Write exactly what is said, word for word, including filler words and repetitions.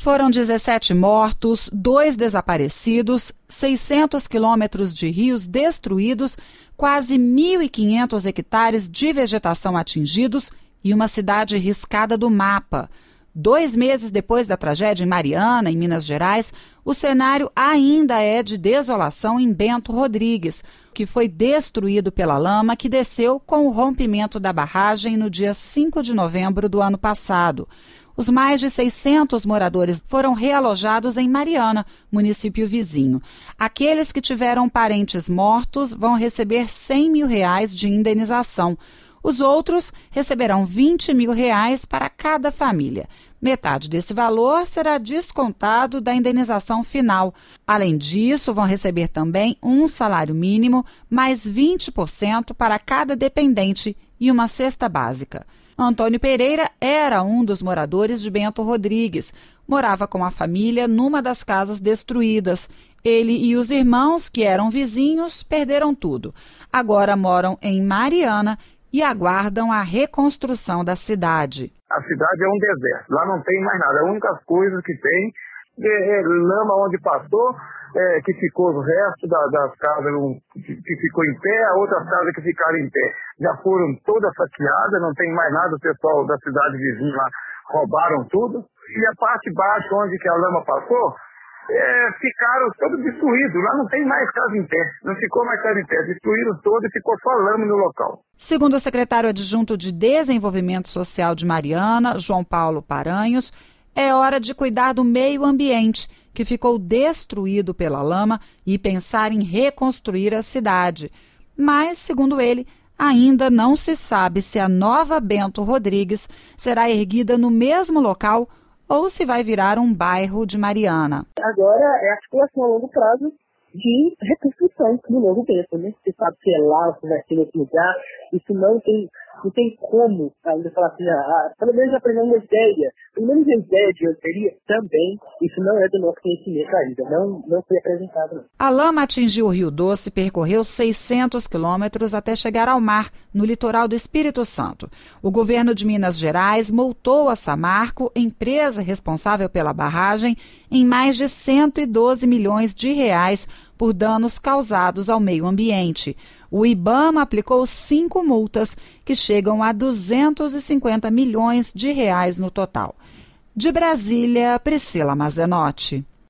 Foram dezessete mortos, dois desaparecidos, seiscentos quilômetros de rios destruídos, quase mil e quinhentos hectares de vegetação atingidos e uma cidade riscada do mapa. Dois meses depois da tragédia em Mariana, em Minas Gerais, o cenário ainda é de desolação em Bento Rodrigues, que foi destruído pela lama que desceu com o rompimento da barragem no dia cinco de novembro do ano passado. Os mais de seiscentos moradores foram realojados em Mariana, município vizinho. Aqueles que tiveram parentes mortos vão receber cem mil reais de indenização. Os outros receberão vinte mil reais para cada família. Metade desse valor será descontado da indenização final. Além disso, vão receber também um salário mínimo, mais vinte por cento para cada dependente e uma cesta básica. Antônio Pereira era um dos moradores de Bento Rodrigues. Morava com a família numa das casas destruídas. Ele e os irmãos, que eram vizinhos, perderam tudo. Agora moram em Mariana e aguardam a reconstrução da cidade. A cidade é um deserto, lá não tem mais nada. A única coisa que tem é, é lama onde passou, é, que ficou os restos da, das casas um, que, que ficou em pé, outras casas que ficaram em pé. Já foram todas saqueadas, não tem mais nada, o pessoal da cidade vizinha lá roubaram tudo. E a parte baixa, onde que a lama passou, É, ficaram todos destruídos, lá não tem mais casa em pé, não ficou mais casa em pé, destruíram todo e ficou só lama no local. Segundo o secretário adjunto de Desenvolvimento Social de Mariana, João Paulo Paranhos, é hora de cuidar do meio ambiente, que ficou destruído pela lama, e pensar em reconstruir a cidade. Mas, segundo ele, ainda não se sabe se a nova Bento Rodrigues será erguida no mesmo local ou se vai virar um bairro de Mariana. Agora é a articulação a longo prazo de reconstrução do novo Bento, né? Você sabe se é lá, ou se vai ser em outro lugar, isso não tem, não tem como ainda falar assim, ah, pelo menos aprender uma ideia, pelo menos a ideia de onde seria também, isso não é do nosso conhecimento ainda, não, não foi apresentado. Não. A lama atingiu o Rio Doce e percorreu seiscentos quilômetros até chegar ao mar, no litoral do Espírito Santo. O governo de Minas Gerais multou a Samarco, empresa responsável pela barragem, em mais de cento e doze milhões de reais por danos causados ao meio ambiente. O IBAMA aplicou cinco multas, que chegam a duzentos e cinquenta milhões de reais no total. De Brasília, Priscila Mazenotti.